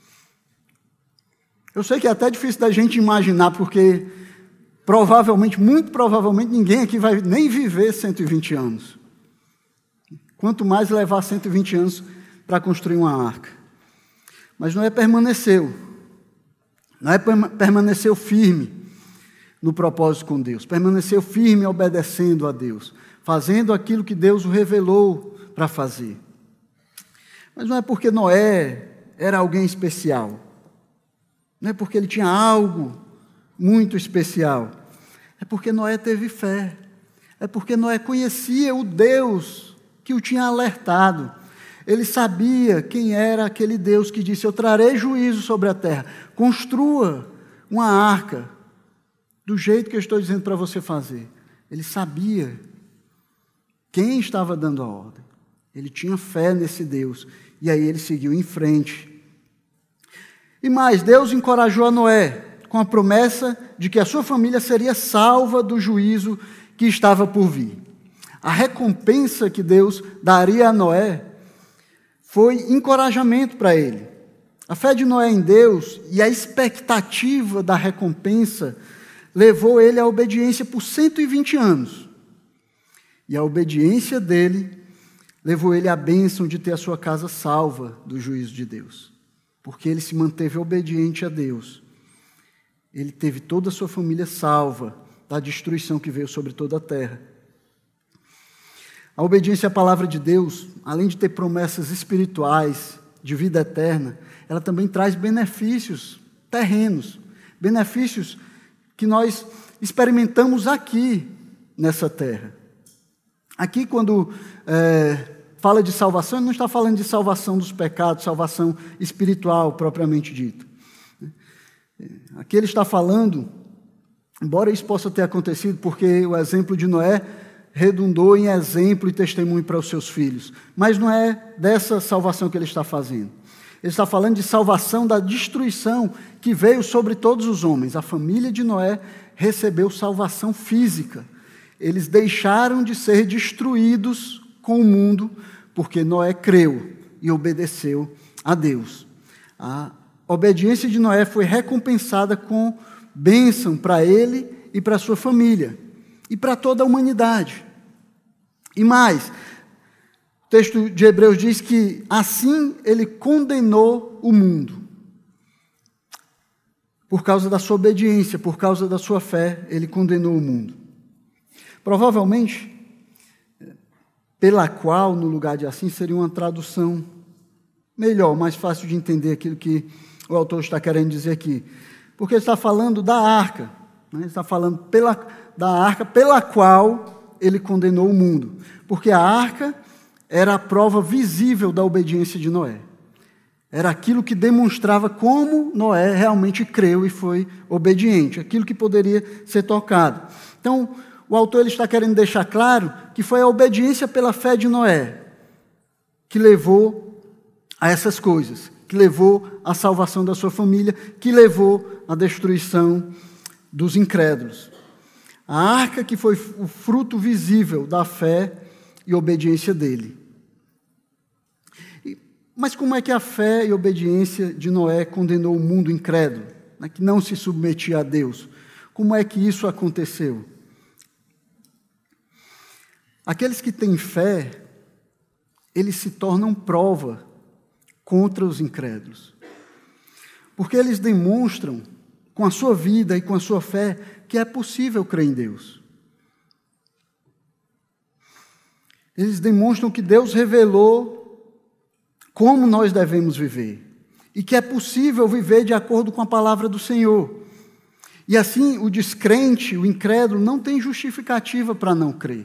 Eu sei que é até difícil da gente imaginar, porque provavelmente, muito provavelmente, ninguém aqui vai nem viver cento e vinte anos. Quanto mais levar cento e vinte anos para construir uma arca. Mas Noé permaneceu. Noé permaneceu firme no propósito com Deus. Permaneceu firme obedecendo a Deus. Fazendo aquilo que Deus o revelou para fazer. Mas não é porque Noé era alguém especial. Não é porque ele tinha algo muito especial. É porque Noé teve fé. É porque Noé conhecia o Deus que o tinha alertado. Ele sabia quem era aquele Deus que disse: eu trarei juízo sobre a terra. Construa uma arca do jeito que eu estou dizendo para você fazer. Ele sabia quem estava dando a ordem. Ele tinha fé nesse Deus. E aí ele seguiu em frente. E mais, Deus encorajou a Noé com a promessa de que a sua família seria salva do juízo que estava por vir. A recompensa que Deus daria a Noé foi encorajamento para ele. A fé de Noé em Deus e a expectativa da recompensa levou ele à obediência por cento e vinte anos. E a obediência dele levou ele à bênção de ter a sua casa salva do juízo de Deus. Porque ele se manteve obediente a Deus. Ele teve toda a sua família salva da destruição que veio sobre toda a terra. A obediência à palavra de Deus, além de ter promessas espirituais de vida eterna, ela também traz benefícios terrenos, benefícios que nós experimentamos aqui nessa terra. Aqui, quando é, fala de salvação, ele não está falando de salvação dos pecados, salvação espiritual propriamente dita. Aqui ele está falando, embora isso possa ter acontecido, porque o exemplo de Noé redundou em exemplo e testemunho para os seus filhos, mas não é dessa salvação que ele está fazendo. Ele está falando de salvação da destruição que veio sobre todos os homens. A família de Noé recebeu salvação física. Eles deixaram de ser destruídos com o mundo, porque Noé creu e obedeceu a Deus. A obediência de Noé foi recompensada com bênção para ele e para a sua família, e para toda a humanidade. E mais, o texto de Hebreus diz que assim ele condenou o mundo. Por causa da sua obediência, por causa da sua fé, ele condenou o mundo. Provavelmente, pela qual, no lugar de assim, seria uma tradução melhor, mais fácil de entender aquilo que o autor está querendo dizer aqui. Porque ele está falando da arca, né? Ele está falando pela, da arca pela qual ele condenou o mundo. Porque a arca era a prova visível da obediência de Noé. Era aquilo que demonstrava como Noé realmente creu e foi obediente, aquilo que poderia ser tocado. Então, o autor ele está querendo deixar claro que foi a obediência pela fé de Noé que levou a essas coisas, que levou à salvação da sua família, que levou à destruição dos incrédulos. A arca que foi o fruto visível da fé e obediência dele. Mas como é que a fé e obediência de Noé condenou o mundo incrédulo, né, que não se submetia a Deus? Como é que isso aconteceu? Aqueles que têm fé, eles se tornam prova contra os incrédulos. Porque eles demonstram, com a sua vida e com a sua fé, que é possível crer em Deus. Eles demonstram que Deus revelou como nós devemos viver, e que é possível viver de acordo com a palavra do Senhor. E assim, o descrente, o incrédulo, não tem justificativa para não crer.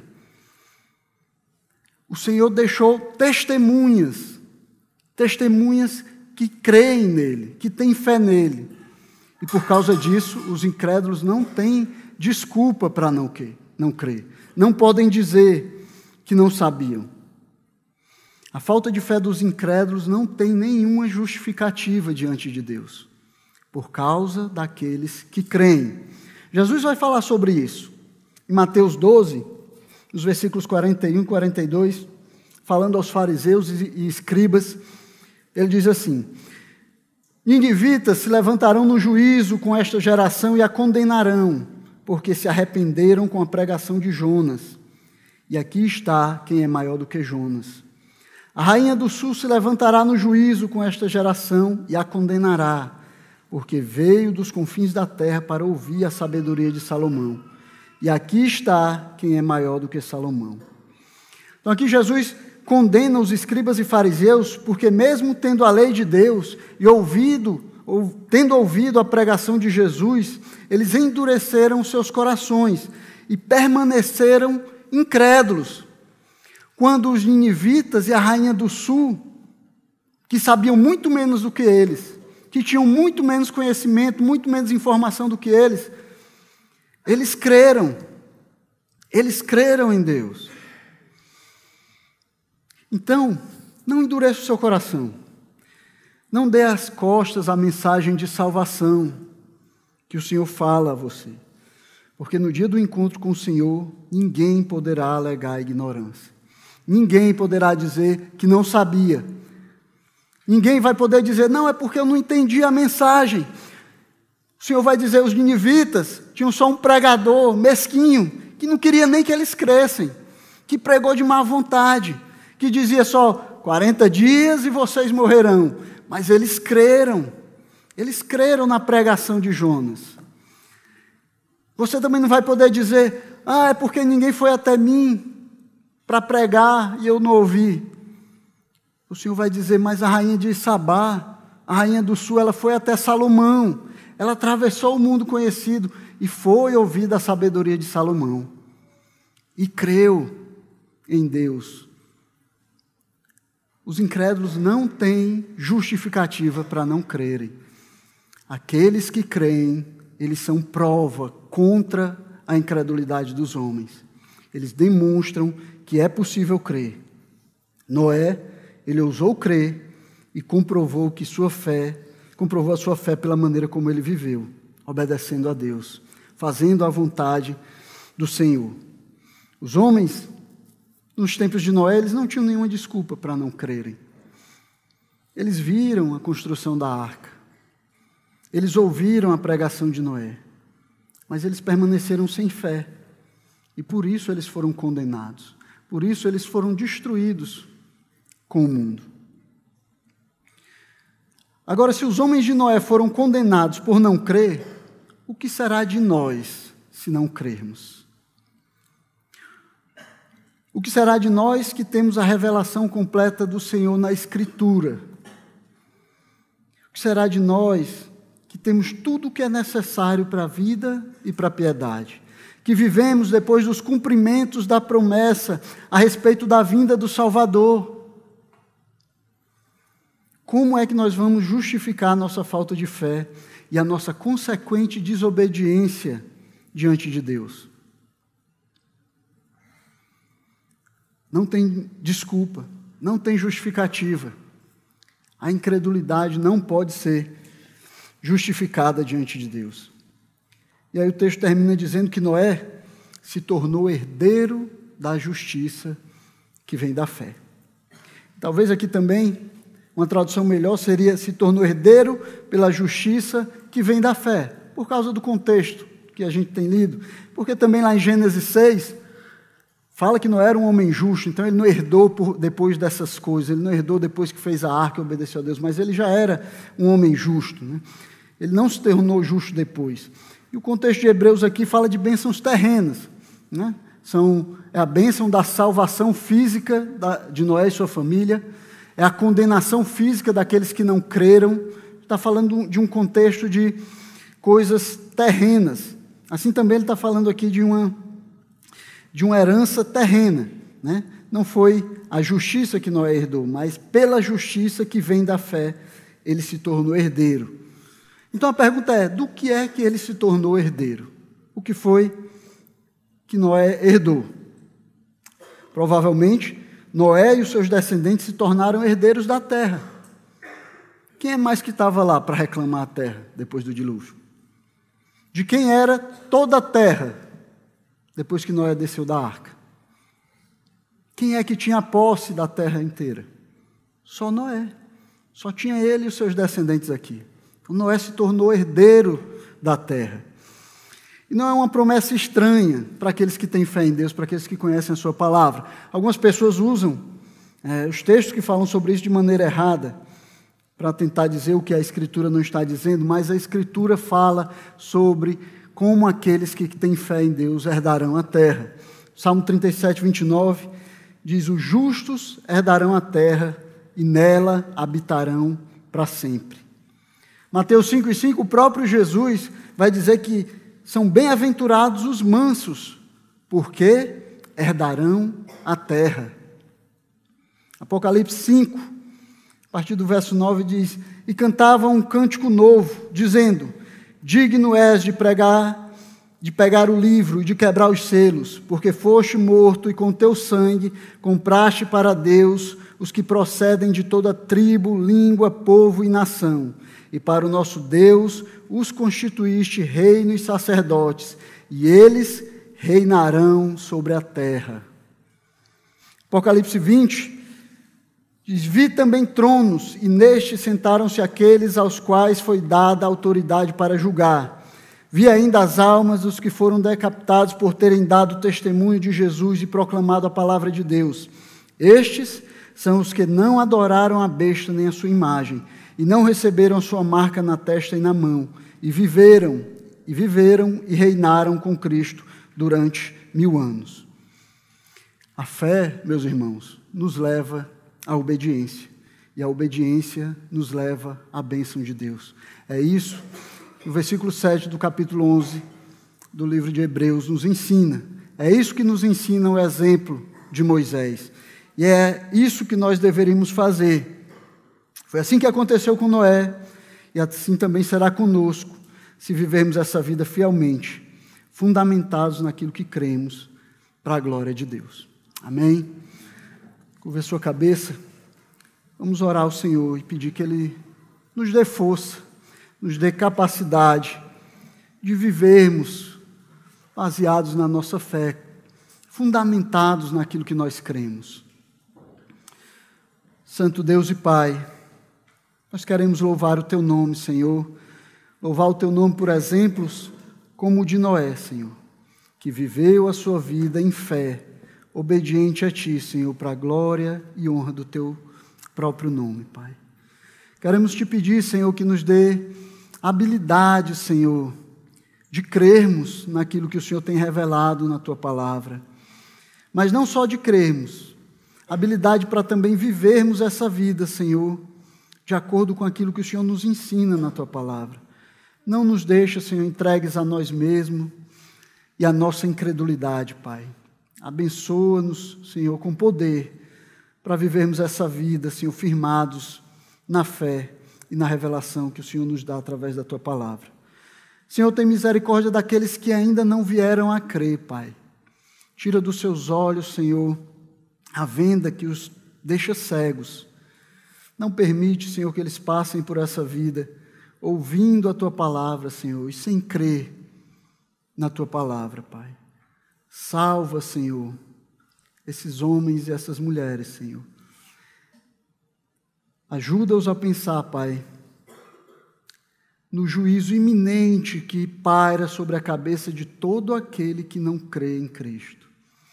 O Senhor deixou testemunhas, testemunhas que creem nele, que têm fé nele. E por causa disso, os incrédulos não têm desculpa para não crer, não crer. Não podem dizer que não sabiam. A falta de fé dos incrédulos não tem nenhuma justificativa diante de Deus, por causa daqueles que creem. Jesus vai falar sobre isso. Em Mateus doze, nos versículos quarenta e um e quarenta e dois, falando aos fariseus e escribas, ele diz assim: ninivitas se levantarão no juízo com esta geração e a condenarão, porque se arrependeram com a pregação de Jonas. E aqui está quem é maior do que Jonas. A rainha do sul se levantará no juízo com esta geração e a condenará, porque veio dos confins da terra para ouvir a sabedoria de Salomão. E aqui está quem é maior do que Salomão. Então aqui Jesus condena os escribas e fariseus, porque mesmo tendo a lei de Deus e ouvido, ou tendo ouvido a pregação de Jesus, eles endureceram seus corações e permaneceram incrédulos. Quando os ninivitas e a rainha do sul, que sabiam muito menos do que eles, que tinham muito menos conhecimento, muito menos informação do que eles, eles creram, eles creram em Deus. Então, não endureça o seu coração, não dê as costas à mensagem de salvação que o Senhor fala a você, porque no dia do encontro com o Senhor, ninguém poderá alegar ignorância, ninguém poderá dizer que não sabia, ninguém vai poder dizer, não, é porque eu não entendi a mensagem. O Senhor vai dizer, os ninivitas tinham só um pregador mesquinho, que não queria nem que eles crescem, que pregou de má vontade, que dizia só, quarenta dias e vocês morrerão. Mas eles creram, eles creram na pregação de Jonas. Você também não vai poder dizer, ah, é porque ninguém foi até mim para pregar e eu não ouvi. O Senhor vai dizer, mas a rainha de Sabá, a rainha do sul, ela foi até Salomão, ela atravessou o mundo conhecido e foi ouvir a sabedoria de Salomão. E creu em Deus. Os incrédulos não têm justificativa para não crerem. Aqueles que creem, eles são prova contra a incredulidade dos homens. Eles demonstram que é possível crer. Noé, ele ousou crer e comprovou que sua fé, comprovou a sua fé pela maneira como ele viveu, obedecendo a Deus, fazendo a vontade do Senhor. Os homens, nos tempos de Noé, eles não tinham nenhuma desculpa para não crerem. Eles viram a construção da arca. Eles ouviram a pregação de Noé. Mas eles permaneceram sem fé. E por isso eles foram condenados. Por isso eles foram destruídos com o mundo. Agora, se os homens de Noé foram condenados por não crer, o que será de nós se não crermos? O que será de nós que temos a revelação completa do Senhor na Escritura? O que será de nós que temos tudo o que é necessário para a vida e para a piedade? Que vivemos depois dos cumprimentos da promessa a respeito da vinda do Salvador? Como é que nós vamos justificar a nossa falta de fé e a nossa consequente desobediência diante de Deus? Não tem desculpa, não tem justificativa. A incredulidade não pode ser justificada diante de Deus. E aí o texto termina dizendo que Noé se tornou herdeiro da justiça que vem da fé. Talvez aqui também uma tradução melhor seria se tornou herdeiro pela justiça que vem da fé, por causa do contexto que a gente tem lido. Porque também lá em Gênesis seis, fala que não era um homem justo, então ele não herdou por, depois dessas coisas, ele não herdou depois que fez a arca e obedeceu a Deus, mas ele já era um homem justo, né? Ele não se tornou justo depois. E o contexto de Hebreus aqui fala de bênçãos terrenas, né? São, é a bênção da salvação física da, de Noé e sua família, é a condenação física daqueles que não creram. Está falando de um contexto de coisas terrenas. Assim também ele está falando aqui de uma, de uma herança terrena, né? Não foi a justiça que Noé herdou, mas pela justiça que vem da fé, ele se tornou herdeiro. Então a pergunta é, do que é que ele se tornou herdeiro? O que foi que Noé herdou? Provavelmente, Noé e os seus descendentes se tornaram herdeiros da terra. Quem é mais que estava lá para reclamar a terra depois do dilúvio? De quem era toda a terra depois que Noé desceu da arca? Quem é que tinha a posse da terra inteira? Só Noé. Só tinha ele e os seus descendentes aqui. O Noé se tornou herdeiro da terra. E não é uma promessa estranha para aqueles que têm fé em Deus, para aqueles que conhecem a sua palavra. Algumas pessoas usam É, os textos que falam sobre isso de maneira errada, para tentar dizer o que a Escritura não está dizendo, mas a Escritura fala sobre como aqueles que têm fé em Deus herdarão a terra. Salmo trinta e sete, vinte e nove diz: os justos herdarão a terra e nela habitarão para sempre. Mateus cinco e cinco, o próprio Jesus vai dizer que são bem-aventurados os mansos, porque herdarão a terra. Apocalipse cinco, a partir do verso nove diz: e cantavam um cântico novo, dizendo: digno és de pregar, de pegar o livro e de quebrar os selos, porque foste morto e com teu sangue compraste para Deus os que procedem de toda tribo, língua, povo e nação. E para o nosso Deus os constituíste reino e sacerdotes, e eles reinarão sobre a terra. Apocalipse vinte diz: vi também tronos, e nestes sentaram-se aqueles aos quais foi dada a autoridade para julgar. Vi ainda as almas dos que foram decapitados por terem dado testemunho de Jesus e proclamado a palavra de Deus. Estes são os que não adoraram a besta nem a sua imagem, e não receberam a sua marca na testa e na mão, e viveram, e viveram e reinaram com Cristo durante mil anos. A fé, meus irmãos, nos leva à obediência, e a obediência nos leva à bênção de Deus. É isso que o versículo sete do capítulo onze do livro de Hebreus nos ensina. É isso que nos ensina o exemplo de Moisés. E é isso que nós deveríamos fazer. Foi assim que aconteceu com Noé, e assim também será conosco, se vivermos essa vida fielmente, fundamentados naquilo que cremos, para a glória de Deus. Amém? Curva a sua cabeça, vamos orar ao Senhor e pedir que Ele nos dê força, nos dê capacidade de vivermos baseados na nossa fé, fundamentados naquilo que nós cremos. Santo Deus e Pai, nós queremos louvar o Teu nome, Senhor, louvar o Teu nome por exemplos como o de Noé, Senhor, que viveu a sua vida em fé, obediente a Ti, Senhor, para a glória e honra do Teu próprio nome, Pai. Queremos Te pedir, Senhor, que nos dê habilidade, Senhor, de crermos naquilo que o Senhor tem revelado na Tua palavra, mas não só de crermos, habilidade para também vivermos essa vida, Senhor, de acordo com aquilo que o Senhor nos ensina na Tua palavra. Não nos deixa, Senhor, entregues a nós mesmos e a nossa incredulidade, Pai. Abençoa-nos, Senhor, com poder para vivermos essa vida, Senhor, firmados na fé e na revelação que o Senhor nos dá através da Tua palavra. Senhor, tem misericórdia daqueles que ainda não vieram a crer, Pai. Tira dos seus olhos, Senhor, a venda que os deixa cegos. Não permite, Senhor, que eles passem por essa vida ouvindo a Tua palavra, Senhor, e sem crer na Tua palavra, Pai. Salva, Senhor, esses homens e essas mulheres, Senhor. Ajuda-os a pensar, Pai, no juízo iminente que paira sobre a cabeça de todo aquele que não crê em Cristo.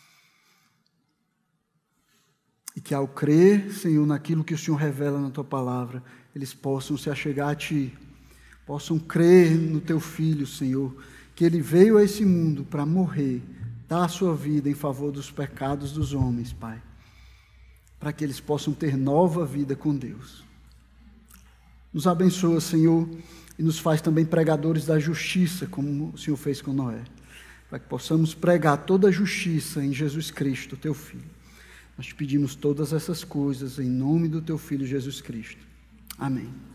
E que ao crer, Senhor, naquilo que o Senhor revela na Tua palavra, eles possam se achegar a Ti, possam crer no Teu Filho, Senhor, que Ele veio a esse mundo para morrer, dar a sua vida em favor dos pecados dos homens, Pai, para que eles possam ter nova vida com Deus. Nos abençoa, Senhor, e nos faz também pregadores da justiça, como o Senhor fez com Noé, para que possamos pregar toda a justiça em Jesus Cristo, Teu Filho. Nós te pedimos todas essas coisas em nome do Teu Filho Jesus Cristo. Amém.